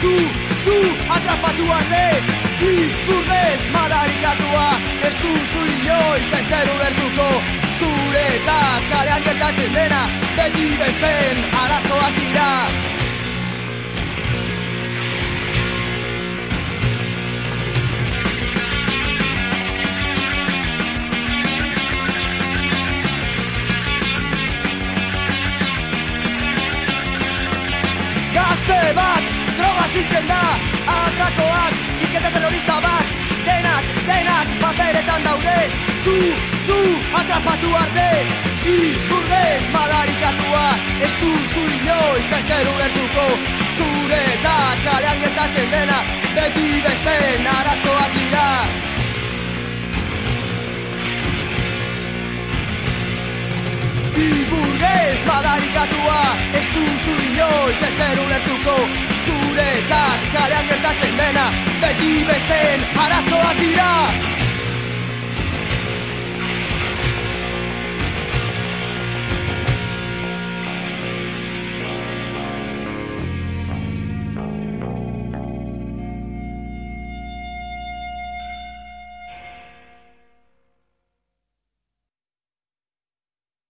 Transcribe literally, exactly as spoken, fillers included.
zu, zu, atrapatu arte. Ikurrez madarikatua, ez duzu inoiz ezer ulertuko. Zuretzat kalean gertatzen dena, beti besteen arazoak dira. Gazte bat, droga zitzen da, atrakoak, ikete terrorista bat, denak, denak, paperetan daude, zu, zu, atrapatu arte, ikurrez madarikatua, ez duzu inoiz ezer ulertuko, zuretzat kalean gertatzen dena, beti besteen arazoak dira. Iburgez madarikatua, ez duzu inoiz ezer ulertuko, zuretzat kalean gertatzen dena, beti besteen arazoak